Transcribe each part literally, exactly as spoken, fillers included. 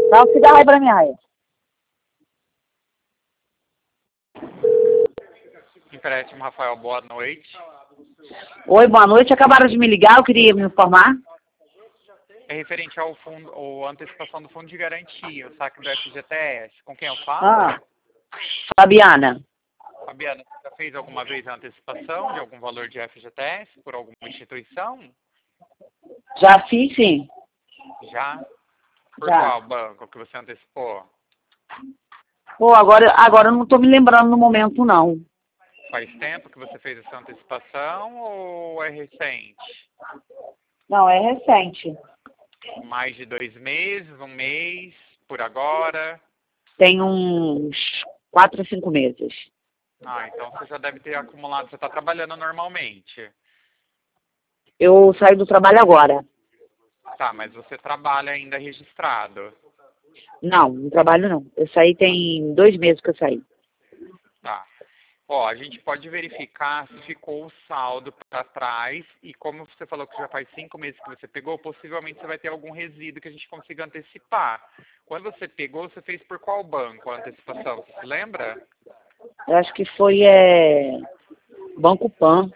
Dá um cigarro aí pra mim, Raia. Empréstimo Rafael, boa noite. Oi, boa noite. Acabaram de me ligar, eu queria me informar. É referente ao fundo, ou antecipação do fundo de garantia, o saque do F G T S. Com quem eu falo? Ah, Fabiana. Fabiana, você já fez alguma vez a antecipação de algum valor de F G T S por alguma instituição? Já fiz, sim. Já? Por Já. qual banco que você antecipou? Pô, agora, agora eu não tô me lembrando no momento, não. Faz tempo que você fez essa antecipação ou é recente? Não, é recente. Mais de dois meses, um mês, por agora? Tem uns quatro a cinco meses. Ah, então você já deve ter acumulado, você está trabalhando normalmente. Eu saio do trabalho agora. Tá, mas você trabalha ainda registrado. Não, não trabalho não. Eu saí tem dois meses que eu saí. Tá. Ó, a gente pode verificar se ficou o saldo para trás e como você falou que já faz cinco meses que você pegou, possivelmente você vai ter algum resíduo que a gente consiga antecipar. Quando você pegou, você fez por qual banco a antecipação? Você se lembra? Eu acho que foi é, Banco Pan.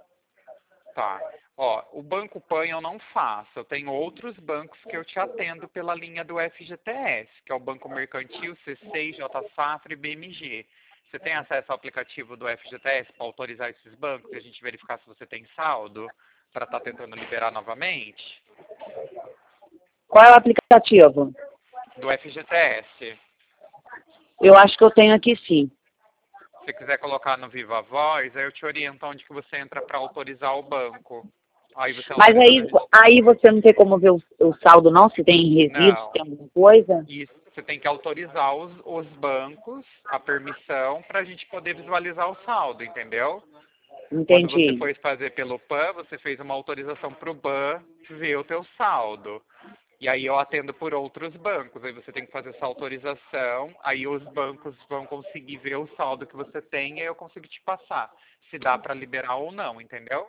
Tá. Ó, o Banco Pan eu não faço. Eu tenho outros bancos que eu te atendo pela linha do F G T S, que é o Banco Mercantil, C seis, J Safra e B M G. Você tem acesso ao aplicativo do F G T S para autorizar esses bancos e a gente verificar se você tem saldo para estar tentando liberar novamente? Qual é o aplicativo? Do F G T S. Eu acho que eu tenho aqui sim. Se você quiser colocar no Viva Voz, aí eu te oriento onde que você entra para autorizar o banco. Aí você Mas autoriza aí, no... aí você não tem como ver o, o saldo não? Se tem resíduo, se Não. tem alguma coisa? Isso, você tem que autorizar os, os bancos, a permissão, para a gente poder visualizar o saldo, entendeu? Quando você Entendi. foi fazer pelo Pan, você fez uma autorização para o Ban ver o teu saldo. E aí eu atendo por outros bancos. Aí você tem que fazer essa autorização, aí os bancos vão conseguir ver o saldo que você tem e aí eu consigo te passar se dá para liberar ou não, entendeu?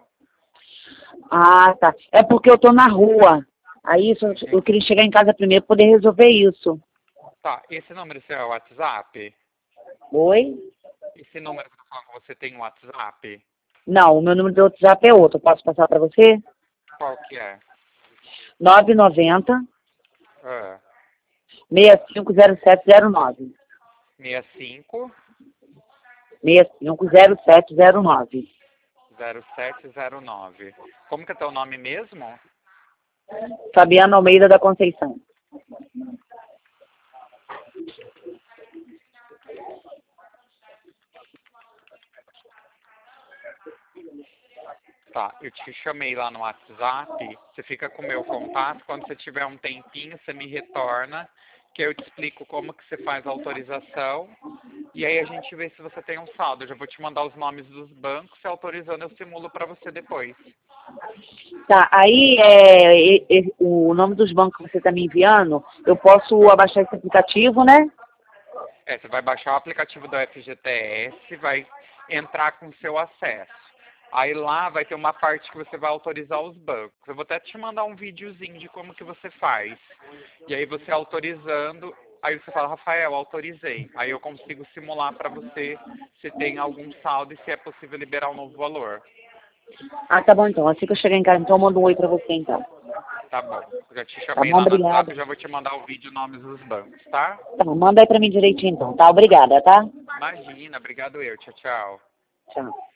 Ah, tá. É porque eu tô na rua. Aí isso, eu queria chegar em casa primeiro para poder resolver isso. Tá, esse número seu é o WhatsApp? Oi? Esse número que eu tô falando com você tem um WhatsApp? Não, o meu número do WhatsApp é outro. Eu posso passar para você? Qual que é? nove nove zero, Ah, seis cinco zero sete zero nove. sessenta e cinco, seis cinco zero sete zero nove. zero sete zero nove. Como que é teu nome mesmo? Fabiana Almeida da Conceição. Tá, eu te chamei lá no WhatsApp, você fica com o meu contato, quando você tiver um tempinho, você me retorna, que eu te explico como que você faz a autorização, e aí a gente vê se você tem um saldo. Eu já vou te mandar os nomes dos bancos, se autorizando eu simulo para você depois. Tá, aí é, e- e- o nome dos bancos que você está me enviando, eu posso abaixar esse aplicativo, né? É, você vai baixar o aplicativo do F G T S, vai entrar com o seu acesso. Aí lá vai ter uma parte que você vai autorizar os bancos. Eu vou até te mandar um videozinho de como que você faz. E aí você autorizando, aí você fala, Rafael, autorizei. Aí eu consigo simular para você se tem algum saldo e se é possível liberar um novo valor. Ah, tá bom então. Assim que eu chegar em casa, então eu mando um oi pra você então. Tá bom. Eu já te Tá chamei bom, lá no WhatsApp, eu obrigada. já vou te mandar o vídeo e nomes dos bancos, tá? Tá, manda aí pra mim direitinho então, tá? Obrigada, tá? Imagina, obrigado eu. Tchau, tchau. Tchau.